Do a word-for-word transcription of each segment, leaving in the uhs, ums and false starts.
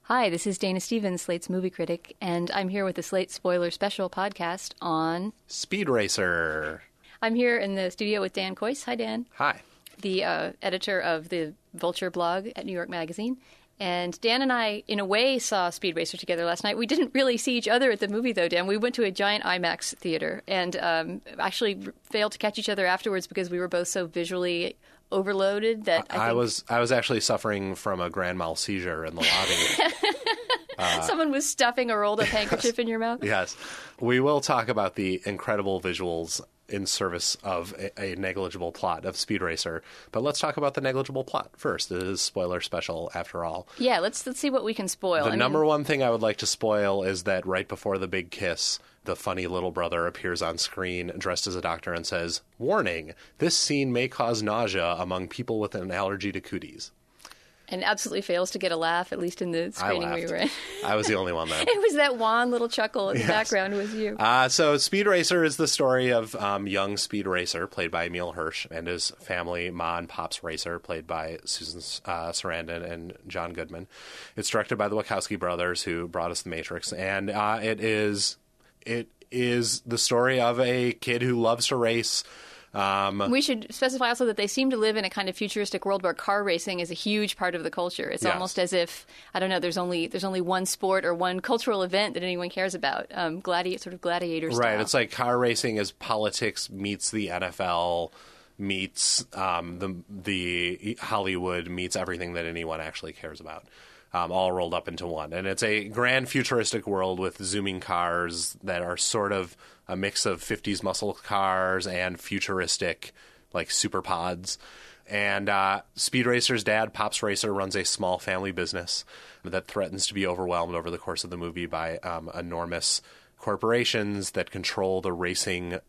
Hi, this is Dana Stevens, Slate's movie critic, and I'm here with the Slate Spoiler Special podcast on Speed Racer. I'm here in the studio with Dan Kois. Hi, Dan. Hi. The uh, editor of the Vulture blog at New York Magazine. And Dan and I, in a way, saw Speed Racer together last night. We didn't really see each other at the movie, though, Dan. We went to a giant IMAX theater and um, actually failed to catch each other afterwards because we were both so visually overloaded that I, think... I was I was actually suffering from a grand mal seizure in the lobby. uh, Someone was stuffing a rolled up handkerchief yes, in your mouth? Yes. We will talk about the incredible visuals in service of a, a negligible plot of Speed Racer. But let's talk about the negligible plot first. It is spoiler special after all. Yeah, let's let's see what we can spoil. The I number mean... one thing I would like to spoil is that right before the big kiss, the funny little brother appears on screen dressed as a doctor and says, "Warning, this scene may cause nausea among people with an allergy to cooties." And absolutely fails to get a laugh, at least in the screening we were in. I was the only one, though. It was that wan little chuckle in the yes. background was you. Uh, so Speed Racer is the story of um, young Speed Racer, played by Emil Hirsch, and his family, Ma and Pops Racer, played by Susan uh, Sarandon and John Goodman. It's directed by the Wachowski brothers, who brought us The Matrix. And uh, it is it is the story of a kid who loves to race. Um, we should specify also that they seem to live in a kind of futuristic world where car racing is a huge part of the culture. It's yes. almost as if, I don't know, there's only there's only one sport or one cultural event that anyone cares about. Um, gladi- sort of gladiator style. Right. It's like car racing is politics meets the N F L meets um, the the Hollywood meets everything that anyone actually cares about. Um, all rolled up into one. And it's a grand futuristic world with zooming cars that are sort of a mix of fifties muscle cars and futuristic, like, super pods. And uh, Speed Racer's dad, Pops Racer, runs a small family business that threatens to be overwhelmed over the course of the movie by um, enormous corporations that control the racing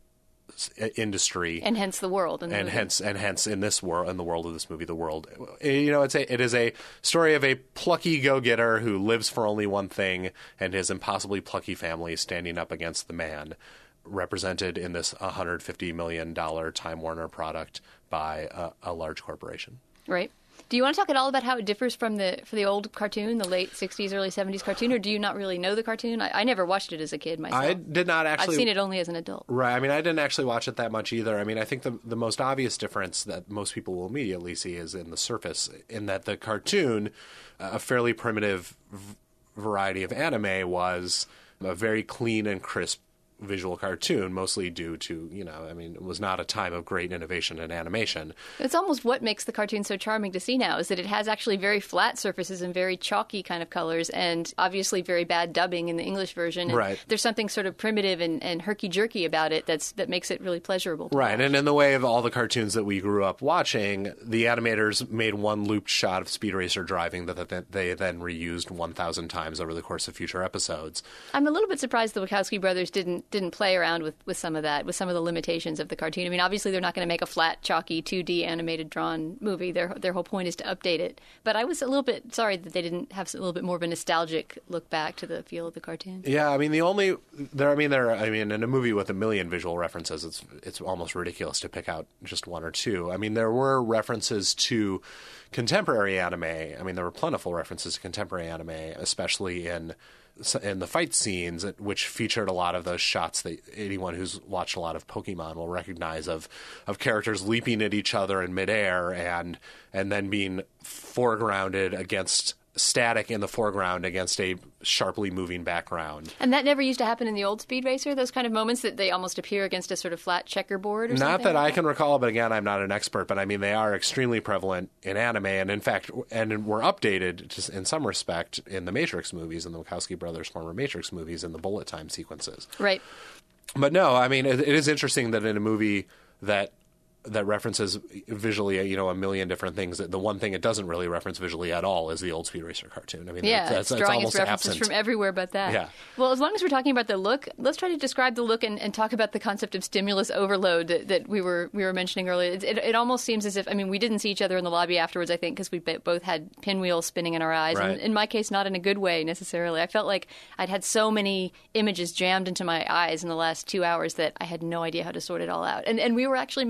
industry, and hence the world, and movie. hence and hence in this world, in the world of this movie, the world. You know, it's a it is a story of a plucky go-getter who lives for only one thing, and his impossibly plucky family standing up against the man, represented in this one hundred fifty million dollars Time Warner product by a, a large corporation. Right. Do you want to talk at all about how it differs from the for the old cartoon, the late sixties, early seventies cartoon, or do you not really know the cartoon? I, I never watched it as a kid myself. I did not actually. I've seen it only as an adult. Right. I mean, I didn't actually watch it that much either. I mean, I think the the most obvious difference that most people will immediately see is in the surface, in that the cartoon, a fairly primitive v- variety of anime, was a very clean and crisp visual cartoon, mostly due to, you know, I mean, it was not a time of great innovation in animation. It's almost what makes the cartoon so charming to see now, is that it has actually very flat surfaces and very chalky kind of colors, and obviously very bad dubbing in the English version. And right. There's something sort of primitive and, and herky-jerky about it that's that makes it really pleasurable to Right, watch. And in the way of all the cartoons that we grew up watching, the animators made one looped shot of Speed Racer driving that, that they then reused one thousand times over the course of future episodes. I'm a little bit surprised the Wachowski brothers didn't didn't play around with, with some of that, with some of the limitations of the cartoon. I mean, obviously they're not going to make a flat, chalky, two D animated drawn movie. Their their whole point is to update it. But I was a little bit sorry that they didn't have a little bit more of a nostalgic look back to the feel of the cartoon. Yeah, I mean, the only there. I mean, there. I mean, in a movie with a million visual references, it's it's almost ridiculous to pick out just one or two. I mean, there were references to contemporary anime. I mean, there were plentiful references to contemporary anime, especially in in the fight scenes, which featured a lot of those shots that anyone who's watched a lot of Pokemon will recognize of of characters leaping at each other in midair and and then being foregrounded against static in the foreground against a sharply moving background. And that never used to happen in the old Speed Racer, those kind of moments that they almost appear against a sort of flat checkerboard or Not something? that like I that? can recall, but again, I'm not an expert, but I mean, they are extremely prevalent in anime, and in fact, and were updated just in some respect in the Matrix movies, in the Wachowski brothers' former Matrix movies, in the bullet time sequences. Right. But no, I mean, it, it is interesting that in a movie that that references visually, you know, a million different things, that the one thing it doesn't really reference visually at all is the old Speed Racer cartoon. I mean, yeah, that's, it's that's drawing almost its references absent. from everywhere but that. Yeah. Well, as long as we're talking about the look, let's try to describe the look and, and talk about the concept of stimulus overload that, that we were we were mentioning earlier. It, it, it almost seems as if, I mean, we didn't see each other in the lobby afterwards, I think, because we both had pinwheels spinning in our eyes. Right. And in my case, not in a good way necessarily. I felt like I'd had so many images jammed into my eyes in the last two hours that I had no idea how to sort it all out. And and we were actually mentioning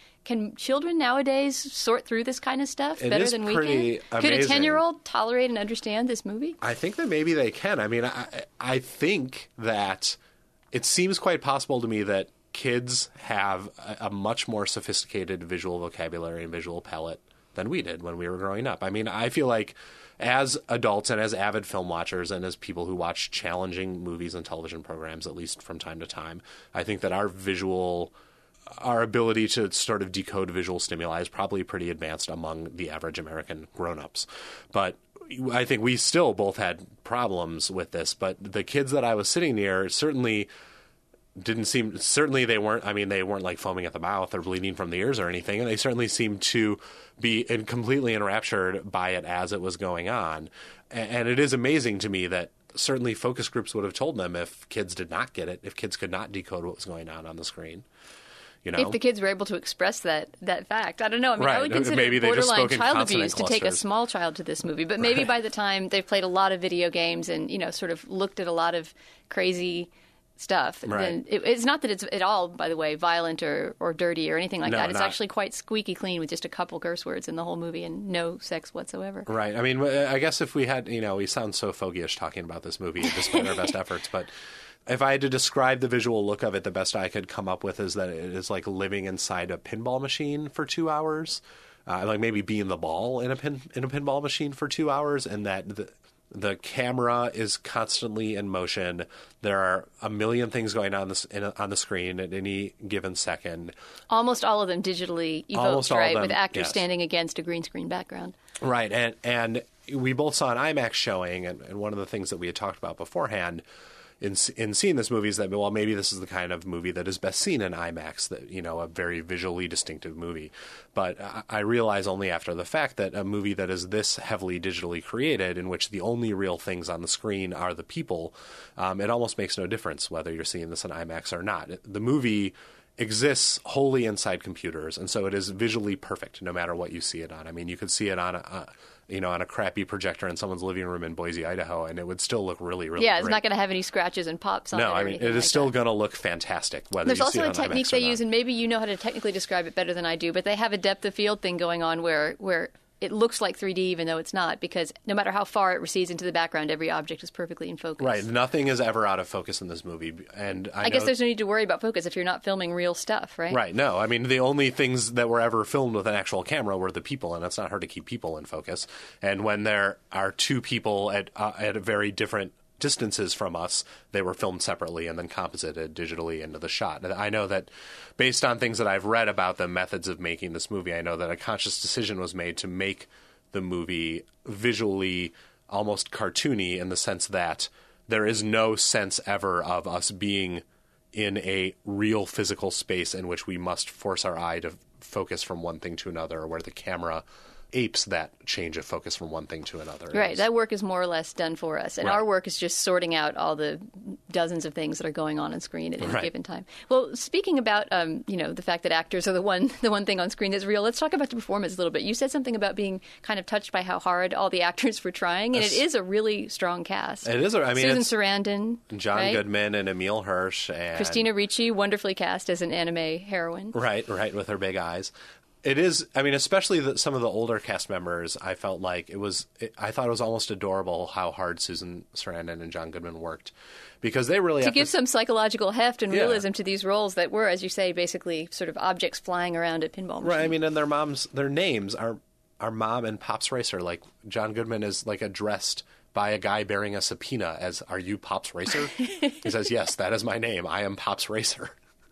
can children nowadays sort through this kind of stuff It better is than we pretty can? Could a amazing. ten-year-old tolerate and understand this movie? I think that maybe they can. I mean, I, I think that it seems quite possible to me that kids have a, a much more sophisticated visual vocabulary and visual palette than we did when we were growing up. I mean, I feel like as adults and as avid film watchers and as people who watch challenging movies and television programs, at least from time to time, I think that our visual, our ability to sort of decode visual stimuli is probably pretty advanced among the average American grown-ups. But I think we still both had problems with this. But the kids that I was sitting near certainly didn't seem, certainly they weren't, I mean, they weren't like foaming at the mouth or bleeding from the ears or anything. And they certainly seemed to be in, completely enraptured by it as it was going on. And, and it is amazing to me that certainly focus groups would have told them if kids did not get it, if kids could not decode what was going on on the screen. You know? If the kids were able to express that that fact. I don't know. I mean, Right. I would consider Maybe it they just borderline spoke in child consonant abuse to take a clusters. small child to this movie. But maybe Right. by the time they've played a lot of video games and, you know, sort of looked at a lot of crazy stuff, Right. then it, it's not that it's at all, by the way, violent or, or dirty or anything like No, that. It's not- actually quite squeaky clean with just a couple curse words in the whole movie and no sex whatsoever. Right. I mean, I guess if we had, you know, we sound so fogyish talking about this movie despite our best efforts, but if I had to describe the visual look of it, the best I could come up with is that it is like living inside a pinball machine for two hours, uh, like maybe being the ball in a pin in a pinball machine for two hours, and that the the camera is constantly in motion. There are a million things going on this in a, on the screen at any given second. Almost all of them digitally evoked, Almost all of right, them, with actors yes. standing against a green screen background. Right, and and we both saw an IMAX showing, and, and one of the things that we had talked about beforehand in in seeing this movie is that, well, maybe this is the kind of movie that is best seen in IMAX, that, you know, a very visually distinctive movie. But I, I realize only after the fact that a movie that is this heavily digitally created, in which the only real things on the screen are the people, um, it almost makes no difference whether you're seeing this in IMAX or not. The movie exists wholly inside computers, and so it is visually perfect no matter what you see it on. I mean, you could see it on a, a you know, on a crappy projector in someone's living room in Boise, Idaho, and it would still look really, really Yeah, it's great. not going to have any scratches and pops on it. No, or I mean, anything it is like still that. going to look fantastic, whether There's you also see it a on technique IMAX they or use, not. and maybe you know how to technically describe it better than I do, but they have a depth of field thing going on where, where it looks like three D even though it's not, because no matter how far it recedes into the background, every object is perfectly in focus. Right, nothing is ever out of focus in this movie, and I, I guess know- there's no need to worry about focus if you're not filming real stuff, right? Right, no. I mean, the only things that were ever filmed with an actual camera were the people, and it's not hard to keep people in focus. And when there are two people at uh, at very different distances from us, they were filmed separately and then composited digitally into the shot. And I know that based on things that I've read about the methods of making this movie, I know that a conscious decision was made to make the movie visually almost cartoony, in the sense that there is no sense ever of us being in a real physical space in which we must force our eye to focus from one thing to another, or where the camera apes that change of focus from one thing to another. Right, that work is more or less done for us, and Right. our work is just sorting out all the dozens of things that are going on on screen at any Right. given time. Well, speaking about um, you know, the fact that actors are the one the one thing on screen that's real, let's talk about the performance a little bit. You said something about being kind of touched by how hard all the actors were trying, and it is a really strong cast. It is. a- I mean, Susan it's Sarandon, John right? Goodman and Emil Hirsch and Christina Ricci, wonderfully cast as an anime heroine. Right, right, with her big eyes. It is. I mean, especially the, some of the older cast members. I felt like it was. It, I thought it was almost adorable how hard Susan Sarandon and John Goodman worked, because they really To have give some psychological heft and Yeah. realism to these roles that were, as you say, basically sort of objects flying around a pinball machine. Right. I mean, and their moms, their names are are Mom and Pops Racer. Like John Goodman is like addressed by a guy bearing a subpoena as, "Are you Pops Racer?" He says, "Yes, that is my name. I am Pops Racer."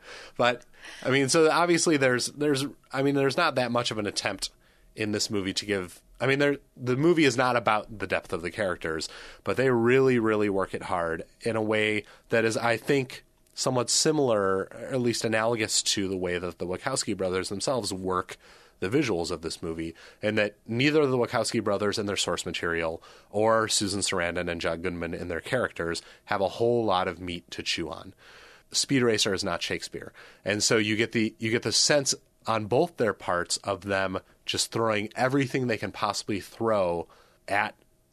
But I mean, so obviously there's there's I mean, there's not that much of an attempt in this movie to give. I mean, there the movie is not about the depth of the characters, but they really, really work it hard in a way that is, I think, somewhat similar, or at least analogous to the way that the Wachowski brothers themselves work the visuals of this movie, and that neither of the Wachowski brothers in their source material or Susan Sarandon and John Goodman in their characters have a whole lot of meat to chew on. Speed Racer is not Shakespeare, and so you get the you get the sense on both their parts of them just throwing everything they can possibly throw at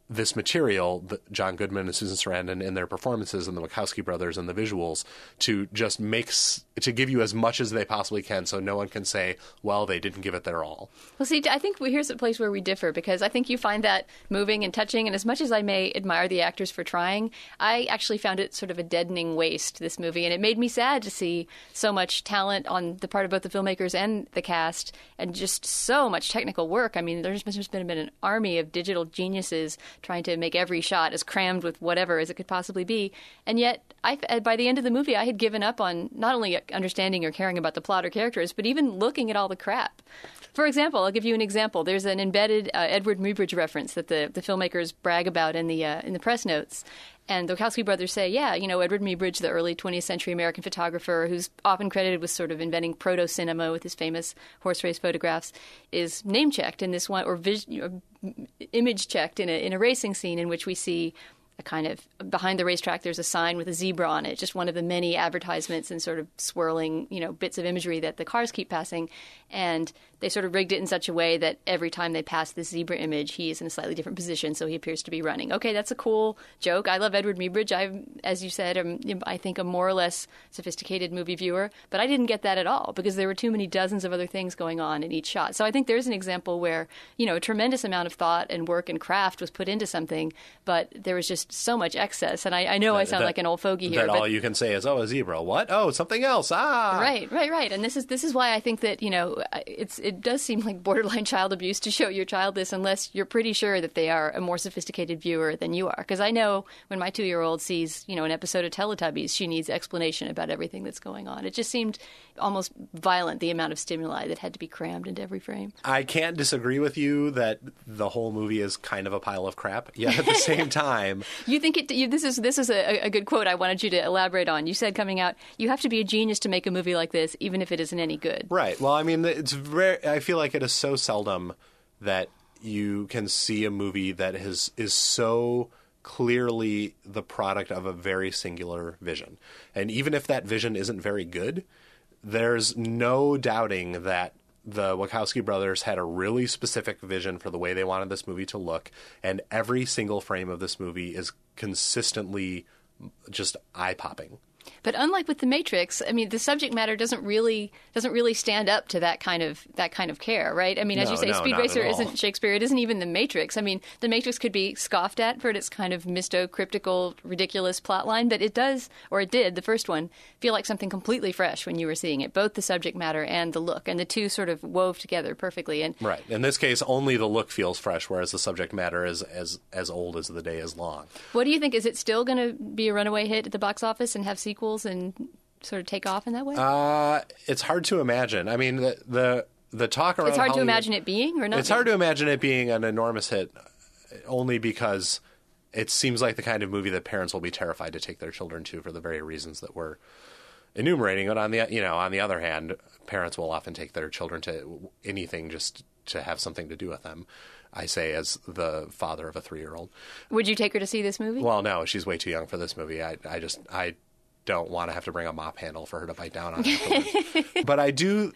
this material, the, John Goodman and Susan Sarandon in their performances and the Wachowski brothers and the visuals to just make, to give you as much as they possibly can so no one can say, well, they didn't give it their all. Well, see, I think here's a place where we differ because I think you find that moving and touching, and as much as I may admire the actors for trying, I actually found it sort of a deadening waste, this movie, and it made me sad to see so much talent on the part of both the filmmakers and the cast and just so much technical work. I mean, there's just been, been an army of digital geniuses trying to make every shot as crammed with whatever as it could possibly be. And yet, I, by the end of the movie, I had given up on not only understanding or caring about the plot or characters, but even looking at all the crap. For example, I'll give you an example. There's an embedded uh, Edward Muybridge reference that the, the filmmakers brag about in the uh, in the press notes. And the Wachowski brothers say, yeah, you know, Edward Muybridge, the early twentieth century American photographer who's often credited with sort of inventing proto-cinema with his famous horse race photographs, is name-checked in this one, or vis- image-checked in a, in a racing scene in which we see a kind of, behind the racetrack, there's a sign with a zebra on it, just one of the many advertisements and sort of swirling, you know, bits of imagery that the cars keep passing. And they sort of rigged it in such a way that every time they pass this zebra image, he is in a slightly different position, so he appears to be running. Okay, that's a cool joke. I love Edward Muybridge. I, as you said, am, I think a more or less sophisticated movie viewer, but I didn't get that at all because there were too many dozens of other things going on in each shot. So I think there's an example where, you know, a tremendous amount of thought and work and craft was put into something, but there was just so much excess. And I, I know that, I sound that, like an old fogey here. That but, all you can say is, oh, a zebra. What? Oh, something else. Ah. Right, right, right. And this is this is why I think that, you know, it's it does seem like borderline child abuse to show your child this unless you're pretty sure that they are a more sophisticated viewer than you are. Because I know when my two-year-old sees, you know, an episode of Teletubbies, she needs explanation about everything that's going on. It just seemed almost violent, the amount of stimuli that had to be crammed into every frame. I can't disagree with you that the whole movie is kind of a pile of crap. Yet at the same time... You think it... You, this is this is a, a good quote I wanted you to elaborate on. You said coming out, you have to be a genius to make a movie like this, even if it isn't any good. Right. Well, I mean, it's very... I feel like it is so seldom that you can see a movie that has is so clearly the product of a very singular vision. And even if that vision isn't very good, there's no doubting that the Wachowski brothers had a really specific vision for the way they wanted this movie to look, and every single frame of this movie is consistently just eye-popping. But unlike with The Matrix, I mean, the subject matter doesn't really doesn't really stand up to that kind of that kind of care, right? I mean, as no, you say, no, Speed not Racer at all. isn't Shakespeare. It isn't even The Matrix. I mean, The Matrix could be scoffed at for its kind of mysto-cryptical, ridiculous plotline, but it does, or it did, the first one, feel like something completely fresh when you were seeing it, both the subject matter and the look, and the two sort of wove together perfectly. And right. In this case, only the look feels fresh, whereas the subject matter is as as old as the day is long. What do you think? Is it still going to be a runaway hit at the box office and have sequels and sort of take off in that way? Uh, it's hard to imagine. I mean, the the, the talk around It's hard Hollywood, to imagine it being, or not? It's hard to imagine it being an enormous hit, only because it seems like the kind of movie that parents will be terrified to take their children to for the very reasons that we're enumerating. But on the you know on the other hand, parents will often take their children to anything just to have something to do with them. I say as the father of a three-year-old. Would you take her to see this movie? Well, no, she's way too young for this movie. I I just I. don't want to have to bring a mop handle for her to bite down on afterwards. But I do,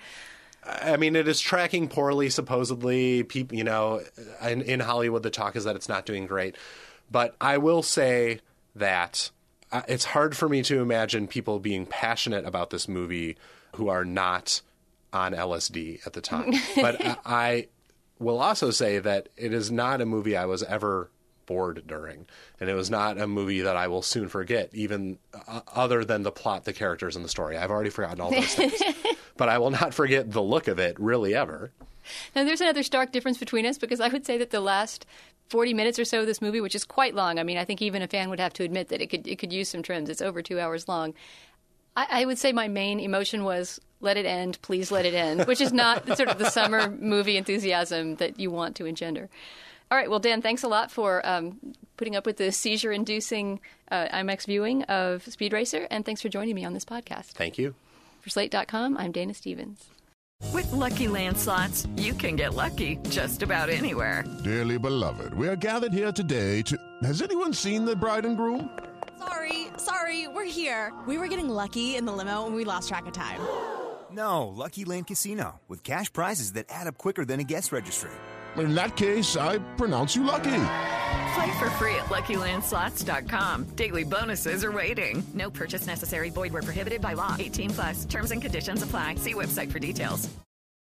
I mean, it is tracking poorly, supposedly. People, you know, in, in Hollywood, the talk is that it's not doing great. But I will say that uh, it's hard for me to imagine people being passionate about this movie who are not on L S D at the time. But I, I will also say that it is not a movie I was ever bored during, and it was not a movie that I will soon forget, even uh, other than the plot, the characters, and the story. I've already forgotten all those things, but I will not forget the look of it, really, ever. Now, there's another stark difference between us, because I would say that the last forty minutes or so of this movie, which is quite long, I mean, I think even a fan would have to admit that it could it could use some trims. It's over two hours long. I, I would say my main emotion was, let it end, please let it end, which is not sort of the summer movie enthusiasm that you want to engender. All right. Well, Dan, thanks a lot for um, putting up with the seizure-inducing uh, IMAX viewing of Speed Racer, and thanks for joining me on this podcast. Thank you. For Slate dot com, I'm Dana Stevens. With Lucky Land Slots, you can get lucky just about anywhere. Dearly beloved, we are gathered here today to... Has anyone seen the bride and groom? Sorry, sorry, we're here. We were getting lucky in the limo and we lost track of time. No, Lucky Land Casino, with cash prizes that add up quicker than a guest registry. In that case, I pronounce you lucky. Play for free at Lucky Land Slots dot com. Daily bonuses are waiting. No purchase necessary. Void where prohibited by law. eighteen plus. Terms and conditions apply. See website for details.